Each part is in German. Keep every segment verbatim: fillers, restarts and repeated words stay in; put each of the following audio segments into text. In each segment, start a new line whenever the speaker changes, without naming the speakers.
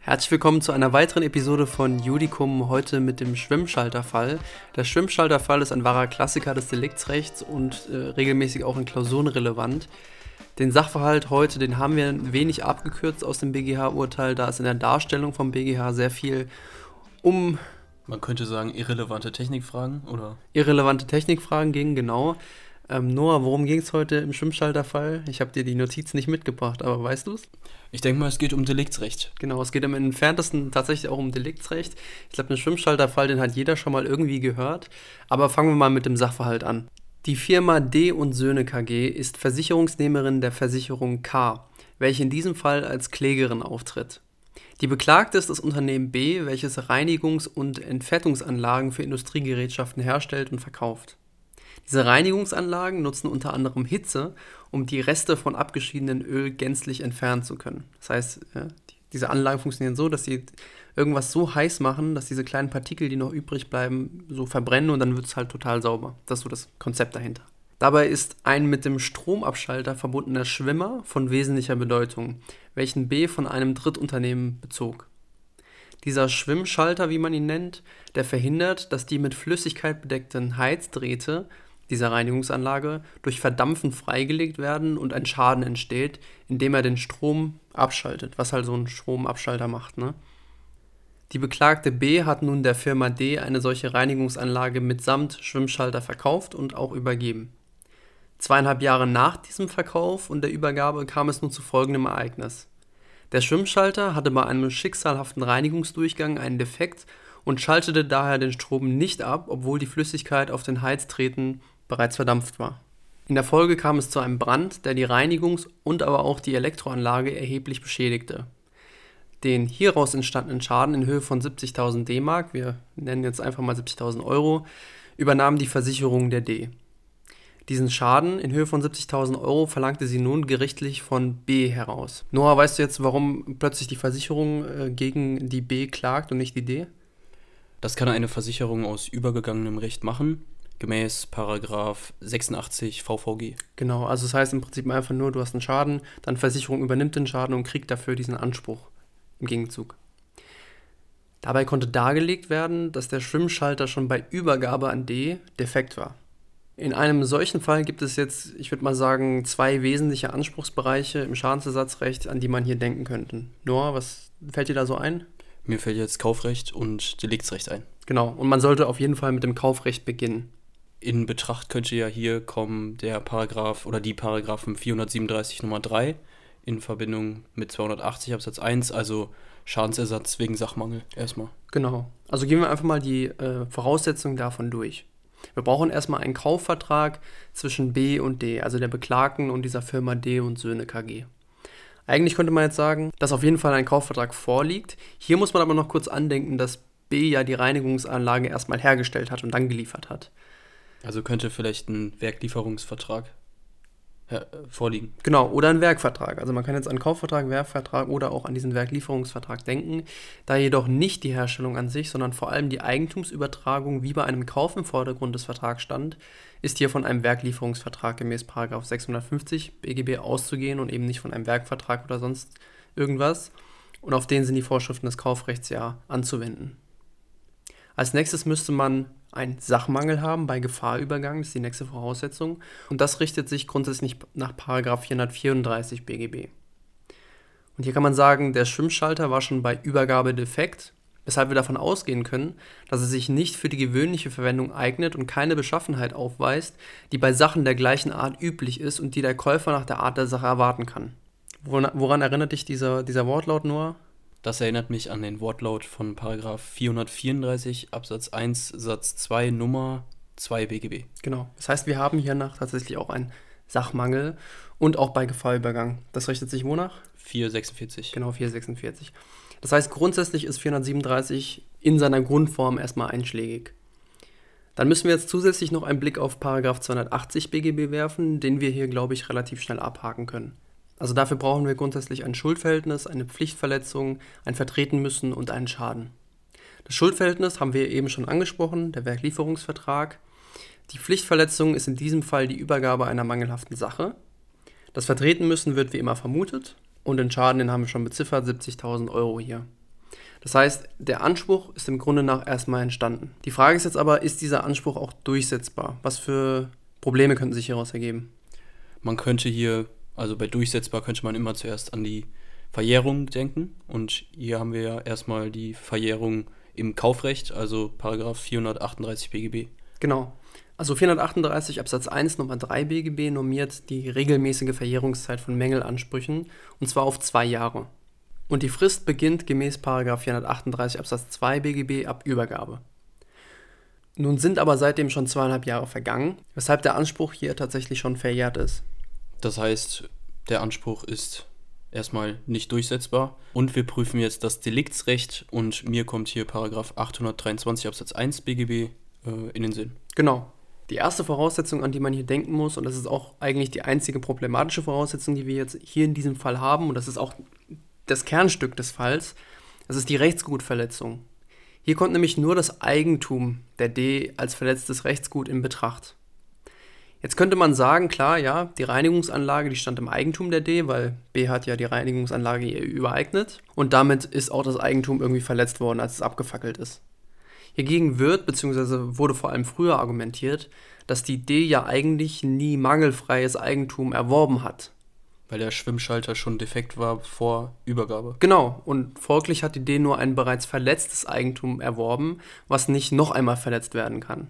Herzlich willkommen zu einer weiteren Episode von Judicum, heute mit dem Schwimmschalterfall. Der Schwimmschalterfall ist ein wahrer Klassiker des Deliktsrechts und äh, regelmäßig auch in Klausuren relevant. Den Sachverhalt heute, den haben wir ein wenig abgekürzt aus dem B G H-Urteil, da es in der Darstellung vom B G H sehr viel um
Man könnte sagen, irrelevante Technikfragen, oder?
irrelevante Technikfragen ging, genau. Ähm, Noah, worum ging es heute im Schwimmschalterfall? Ich habe dir die Notiz nicht mitgebracht, aber weißt du es?
Ich denke mal, es geht um Deliktsrecht.
Genau, es geht im Entferntesten tatsächlich auch um Deliktsrecht. Ich glaube, den Schwimmschalterfall, den hat jeder schon mal irgendwie gehört. Aber fangen wir mal mit dem Sachverhalt an. Die Firma D. und Söhne K G ist Versicherungsnehmerin der Versicherung K, welche in diesem Fall als Klägerin auftritt. Die Beklagte ist das Unternehmen B, welches Reinigungs- und Entfettungsanlagen für Industriegerätschaften herstellt und verkauft. Diese Reinigungsanlagen nutzen unter anderem Hitze, um die Reste von abgeschiedenen Öl gänzlich entfernen zu können. Das heißt, ja, die, diese Anlagen funktionieren so, dass sie irgendwas so heiß machen, dass diese kleinen Partikel, die noch übrig bleiben, so verbrennen und dann wird es halt total sauber. Das ist so das Konzept dahinter. Dabei ist ein mit dem Stromabschalter verbundener Schwimmer von wesentlicher Bedeutung, welchen B von einem Drittunternehmen bezog. Dieser Schwimmschalter, wie man ihn nennt, der verhindert, dass die mit Flüssigkeit bedeckten Heizdrähte dieser Reinigungsanlage durch Verdampfen freigelegt werden und ein Schaden entsteht, indem er den Strom abschaltet, was halt so ein Stromabschalter macht, ne? Die beklagte B hat nun der Firma D eine solche Reinigungsanlage mitsamt Schwimmschalter verkauft und auch übergeben. Zweieinhalb Jahre nach diesem Verkauf und der Übergabe kam es nun zu folgendem Ereignis. Der Schwimmschalter hatte bei einem schicksalhaften Reinigungsdurchgang einen Defekt und schaltete daher den Strom nicht ab, obwohl die Flüssigkeit auf den Heizdrähten bereits verdampft war. In der Folge kam es zu einem Brand, der die Reinigungs- und aber auch die Elektroanlage erheblich beschädigte. Den hieraus entstandenen Schaden in Höhe von siebzigtausend D-Mark, wir nennen jetzt einfach mal siebzigtausend Euro, übernahm die Versicherung der D. Diesen Schaden in Höhe von siebzigtausend Euro verlangte sie nun gerichtlich von B heraus. Noah, weißt du jetzt, warum plötzlich die Versicherung äh, gegen die B klagt und nicht die D?
Das kann eine Versicherung aus übergegangenem Recht machen, gemäß Paragraph sechsundachtzig V V G.
Genau, also das heißt im Prinzip einfach nur, du hast einen Schaden, dann Versicherung übernimmt den Schaden und kriegt dafür diesen Anspruch im Gegenzug. Dabei konnte dargelegt werden, dass der Schwimmschalter schon bei Übergabe an D defekt war. In einem solchen Fall gibt es jetzt, ich würde mal sagen, zwei wesentliche Anspruchsbereiche im Schadensersatzrecht, an die man hier denken könnte. Noah, was fällt dir da so ein?
Mir fällt jetzt Kaufrecht und Deliktsrecht ein.
Genau, und man sollte auf jeden Fall mit dem Kaufrecht beginnen.
In Betracht könnte ja hier kommen der Paragraph oder die Paragraphen vierhundertsiebenunddreißig Nummer drei in Verbindung mit zweihundertachtzig Absatz eins, also Schadensersatz wegen Sachmangel erstmal.
Genau, also gehen wir einfach mal die äh, Voraussetzungen davon durch. Wir brauchen erstmal einen Kaufvertrag zwischen B und D, also der Beklagten und dieser Firma D. und Söhne K G. Eigentlich könnte man jetzt sagen, dass auf jeden Fall ein Kaufvertrag vorliegt. Hier muss man aber noch kurz andenken, dass B ja die Reinigungsanlage erstmal hergestellt hat und dann geliefert hat.
Also könnte vielleicht ein Werklieferungsvertrag ja, vorliegen.
Genau, oder ein Werkvertrag. Also man kann jetzt an Kaufvertrag, Werkvertrag oder auch an diesen Werklieferungsvertrag denken. Da jedoch nicht die Herstellung an sich, sondern vor allem die Eigentumsübertragung wie bei einem Kauf im Vordergrund des Vertrags stand, ist hier von einem Werklieferungsvertrag gemäß Paragraph sechshundertfünfzig B G B auszugehen und eben nicht von einem Werkvertrag oder sonst irgendwas. Und auf den sind die Vorschriften des Kaufrechts ja anzuwenden. Als nächstes müsste man einen Sachmangel haben bei Gefahrübergang, das ist die nächste Voraussetzung. Und das richtet sich grundsätzlich nach Paragraph vierhundertvierunddreißig B G B. Und hier kann man sagen, der Schwimmschalter war schon bei Übergabe defekt, weshalb wir davon ausgehen können, dass er sich nicht für die gewöhnliche Verwendung eignet und keine Beschaffenheit aufweist, die bei Sachen der gleichen Art üblich ist und die der Käufer nach der Art der Sache erwarten kann. Woran, woran erinnert dich dieser, dieser Wortlaut, Noah?
Das erinnert mich an den Wortlaut von Paragraph vierhundertvierunddreißig Absatz eins Satz zwei Nummer zwei B G B.
Genau. Das heißt, wir haben hiernach tatsächlich auch einen Sachmangel und auch bei Gefahrübergang. Das richtet sich wonach?
vierhundertsechsundvierzig.
Genau, vierhundertsechsundvierzig. Das heißt, grundsätzlich ist vierhundertsiebenunddreißig in seiner Grundform erstmal einschlägig. Dann müssen wir jetzt zusätzlich noch einen Blick auf Paragraph zweihundertachtzig B G B werfen, den wir hier, glaube ich, relativ schnell abhaken können. Also dafür brauchen wir grundsätzlich ein Schuldverhältnis, eine Pflichtverletzung, ein Vertretenmüssen und einen Schaden. Das Schuldverhältnis haben wir eben schon angesprochen, der Werklieferungsvertrag. Die Pflichtverletzung ist in diesem Fall die Übergabe einer mangelhaften Sache. Das Vertretenmüssen wird wie immer vermutet und den Schaden, den haben wir schon beziffert, siebzigtausend Euro hier. Das heißt, der Anspruch ist im Grunde nach erstmal entstanden. Die Frage ist jetzt aber, ist dieser Anspruch auch durchsetzbar? Was für Probleme könnten sich hieraus ergeben?
Man könnte hier, also bei durchsetzbar könnte man immer zuerst an die Verjährung denken. Und hier haben wir ja erstmal die Verjährung im Kaufrecht, also Paragraph vierhundertachtunddreißig B G B.
Genau. Also vierhundertachtunddreißig Absatz eins Nummer drei B G B normiert die regelmäßige Verjährungszeit von Mängelansprüchen, und zwar auf zwei Jahre. Und die Frist beginnt gemäß Paragraph vierhundertachtunddreißig Absatz zwei B G B ab Übergabe. Nun sind aber seitdem schon zweieinhalb Jahre vergangen, weshalb der Anspruch hier tatsächlich schon verjährt ist.
Das heißt, der Anspruch ist erstmal nicht durchsetzbar. Und wir prüfen jetzt das Deliktsrecht und mir kommt hier Paragraph achthundertdreiundzwanzig Absatz eins B G B äh, in den Sinn.
Genau. Die erste Voraussetzung, an die man hier denken muss, und das ist auch eigentlich die einzige problematische Voraussetzung, die wir jetzt hier in diesem Fall haben, und das ist auch das Kernstück des Falls, das ist die Rechtsgutverletzung. Hier kommt nämlich nur das Eigentum der D als verletztes Rechtsgut in Betracht. Jetzt könnte man sagen, klar, ja, die Reinigungsanlage, die stand im Eigentum der D, weil B hat ja die Reinigungsanlage ihr übereignet und damit ist auch das Eigentum irgendwie verletzt worden, als es abgefackelt ist. Hiergegen wird, bzw. wurde vor allem früher argumentiert, dass die D ja eigentlich nie mangelfreies Eigentum erworben hat.
Weil der Schwimmschalter schon defekt war vor Übergabe.
Genau, und folglich hat die D nur ein bereits verletztes Eigentum erworben, was nicht noch einmal verletzt werden kann.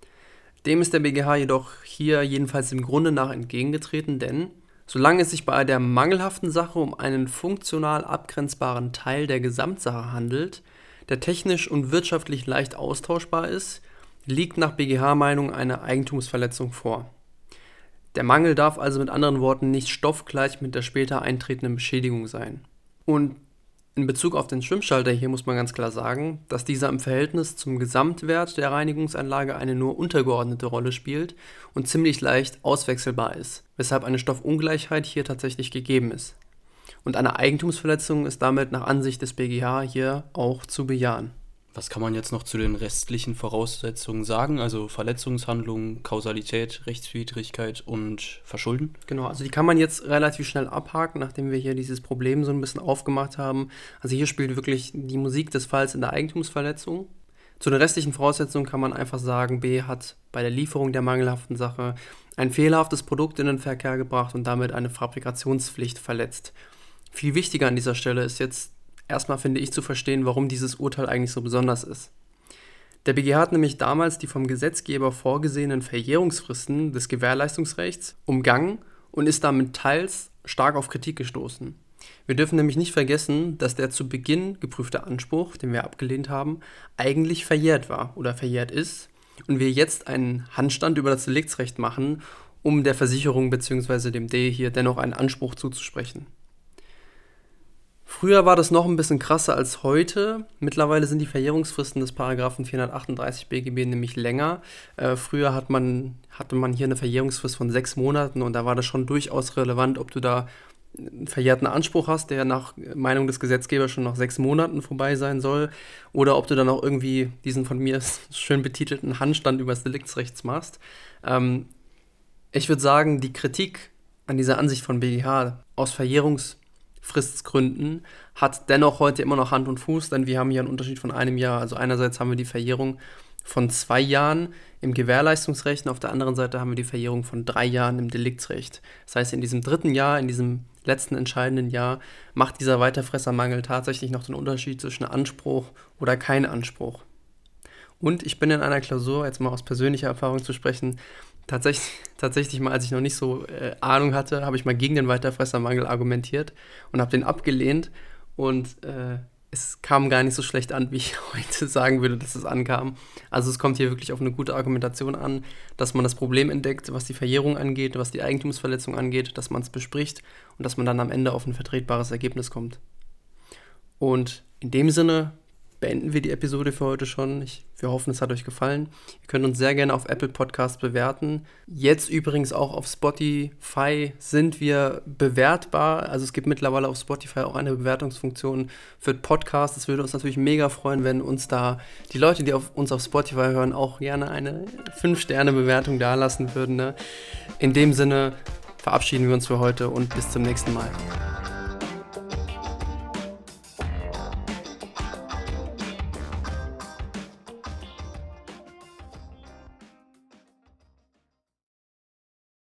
Dem ist der B G H jedoch hier jedenfalls im Grunde nach entgegengetreten, denn solange es sich bei der mangelhaften Sache um einen funktional abgrenzbaren Teil der Gesamtsache handelt, der technisch und wirtschaftlich leicht austauschbar ist, liegt nach B G H-Meinung eine Eigentumsverletzung vor. Der Mangel darf also mit anderen Worten nicht stoffgleich mit der später eintretenden Beschädigung sein. Und in Bezug auf den Schwimmschalter hier muss man ganz klar sagen, dass dieser im Verhältnis zum Gesamtwert der Reinigungsanlage eine nur untergeordnete Rolle spielt und ziemlich leicht auswechselbar ist, weshalb eine Stoffungleichheit hier tatsächlich gegeben ist. Und eine Eigentumsverletzung ist damit nach Ansicht des B G H hier auch zu bejahen.
Was kann man jetzt noch zu den restlichen Voraussetzungen sagen? Also Verletzungshandlung, Kausalität, Rechtswidrigkeit und Verschulden?
Genau, also die kann man jetzt relativ schnell abhaken, nachdem wir hier dieses Problem so ein bisschen aufgemacht haben. Also hier spielt wirklich die Musik des Falls in der Eigentumsverletzung. Zu den restlichen Voraussetzungen kann man einfach sagen, B hat bei der Lieferung der mangelhaften Sache ein fehlerhaftes Produkt in den Verkehr gebracht und damit eine Fabrikationspflicht verletzt. Viel wichtiger an dieser Stelle ist jetzt erstmal, finde ich, zu verstehen, warum dieses Urteil eigentlich so besonders ist. Der B G H hat nämlich damals die vom Gesetzgeber vorgesehenen Verjährungsfristen des Gewährleistungsrechts umgangen und ist damit teils stark auf Kritik gestoßen. Wir dürfen nämlich nicht vergessen, dass der zu Beginn geprüfte Anspruch, den wir abgelehnt haben, eigentlich verjährt war oder verjährt ist und wir jetzt einen Handstand über das Deliktsrecht machen, um der Versicherung bzw. dem D hier dennoch einen Anspruch zuzusprechen. Früher war das noch ein bisschen krasser als heute. Mittlerweile sind die Verjährungsfristen des Paragraphen vierhundertachtunddreißig B G B nämlich länger. Äh, früher hat man, hatte man hier eine Verjährungsfrist von sechs Monaten und da war das schon durchaus relevant, ob du da einen verjährten Anspruch hast, der nach Meinung des Gesetzgebers schon nach sechs Monaten vorbei sein soll, oder ob du dann auch irgendwie diesen von mir schön betitelten Handstand übers Deliktsrecht machst. Ähm, ich würde sagen, die Kritik an dieser Ansicht von B G H aus Verjährungs Fristgründen hat dennoch heute immer noch Hand und Fuß, denn wir haben hier einen Unterschied von einem Jahr. Also einerseits haben wir die Verjährung von zwei Jahren im Gewährleistungsrecht und auf der anderen Seite haben wir die Verjährung von drei Jahren im Deliktsrecht. Das heißt, in diesem dritten Jahr, in diesem letzten entscheidenden Jahr, macht dieser Weiterfressermangel tatsächlich noch den Unterschied zwischen Anspruch oder kein Anspruch. Und ich bin in einer Klausur, jetzt mal aus persönlicher Erfahrung zu sprechen, Tatsächlich, tatsächlich mal, als ich noch nicht so äh, Ahnung hatte, habe ich mal gegen den Weiterfressermangel argumentiert und habe den abgelehnt und äh, es kam gar nicht so schlecht an, wie ich heute sagen würde, dass es ankam. Also es kommt hier wirklich auf eine gute Argumentation an, dass man das Problem entdeckt, was die Verjährung angeht, was die Eigentumsverletzung angeht, dass man es bespricht und dass man dann am Ende auf ein vertretbares Ergebnis kommt. Und in dem Sinne beenden wir die Episode für heute schon. Ich, wir hoffen, es hat euch gefallen. Ihr könnt uns sehr gerne auf Apple Podcasts bewerten. Jetzt übrigens auch auf Spotify sind wir bewertbar. Also es gibt mittlerweile auf Spotify auch eine Bewertungsfunktion für Podcasts. Es würde uns natürlich mega freuen, wenn uns da die Leute, die auf uns auf Spotify hören, auch gerne eine fünf Sterne Bewertung dalassen würden. Ne? In dem Sinne verabschieden wir uns für heute und bis zum nächsten Mal.